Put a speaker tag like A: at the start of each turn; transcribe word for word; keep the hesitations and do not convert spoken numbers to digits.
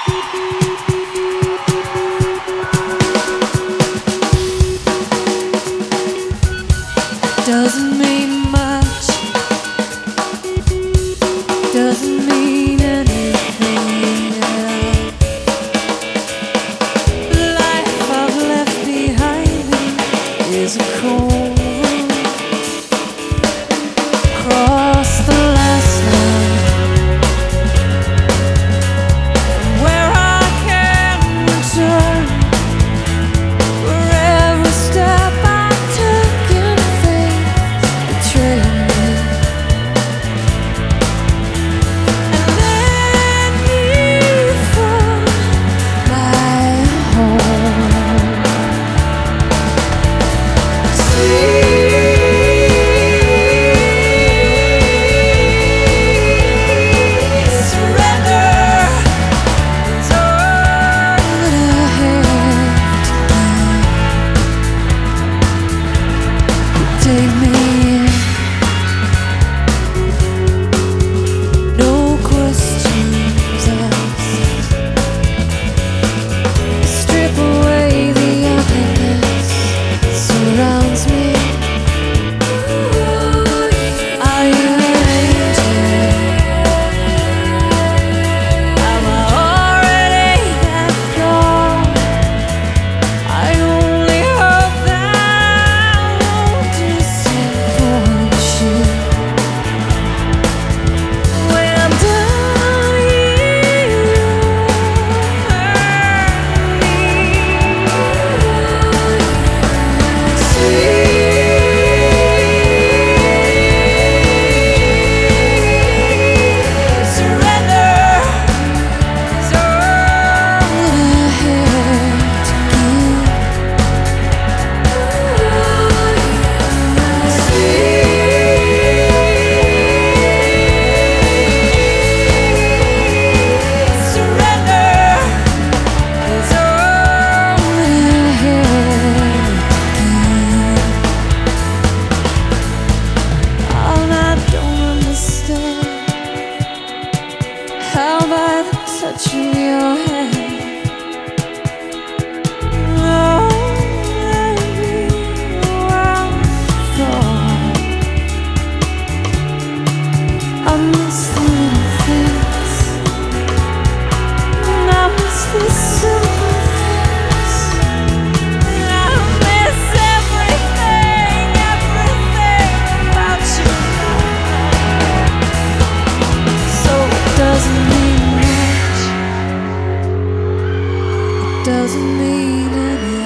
A: Doesn't mean much, doesn't mean anything at all. The life I've left behind me is a cold room. Cross the last line where I can return. For every step I took in faith betrayed me, and then you found my home. See, take me in, no questions asked. Strip away the ugliness that surrounds me. Are you an angel? Am I already that gone? I only hope that I won't disappoint you. When I'm done, you'll hurt me. See, surrender is all I have to give. How by the touch of your hand, oh, every wild thought. I miss the little things, and I miss the simple things, and I miss everything, everything about you. So it doesn't mean much, it doesn't mean anything.